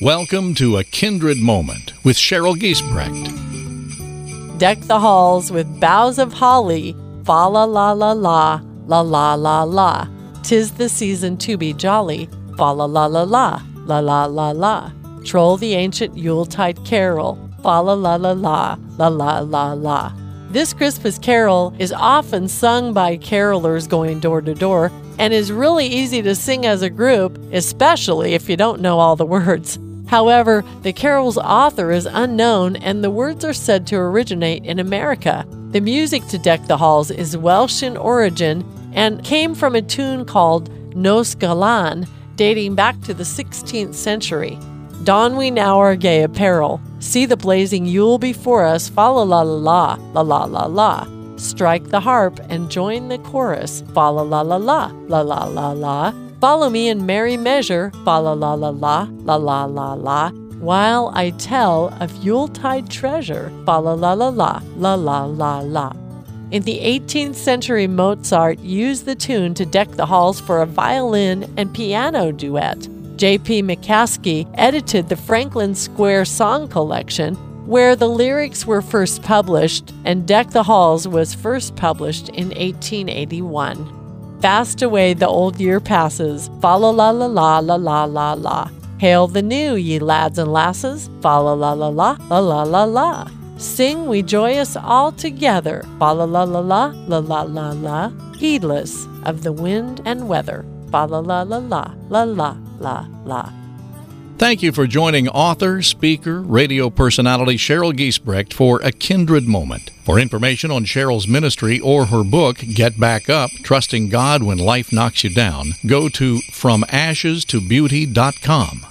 Welcome to A Kindred Moment with Cheryl Giesbrecht. Deck the halls with boughs of holly, fa la la la la, la la la la. 'Tis the season to be jolly, fa la la la la, la la la la. Troll the ancient Yuletide carol, fa la la la la, la la la la. This Christmas carol is often sung by carolers going door to door and is really easy to sing as a group, especially if you don't know all the words. However, the carol's author is unknown and the words are said to originate in America. The music to Deck the Halls is Welsh in origin and came from a tune called Nos Galan, dating back to the 16th century. Don we now our gay apparel, see the blazing Yule before us, fa la la la la, la la la la. Strike the harp and join the chorus, fa la la la la, la la la la. Follow me in merry measure, fa la la la la, la la la la, while I tell of Yuletide treasure, fa la la la la, la la la la. In the 18th century, Mozart used the tune to deck the halls for a violin and piano duet. J.P. McCaskey edited the Franklin Square Song Collection, where the lyrics were first published, and Deck the Halls was first published in 1881. Fast away the old year passes, fa la la la la, la la la la. Hail the new, ye lads and lasses, fa la la la la, la la la la. Sing we joyous all together, fa la la la la, la la la la. Heedless of the wind and weather, fa la la la la, la la la la. Thank you for joining author, speaker, radio personality Cheryl Giesbrecht for A Kindred Moment. For information on Cheryl's ministry or her book, Get Back Up, Trusting God When Life Knocks You Down, go to FromAshesToBeauty.com.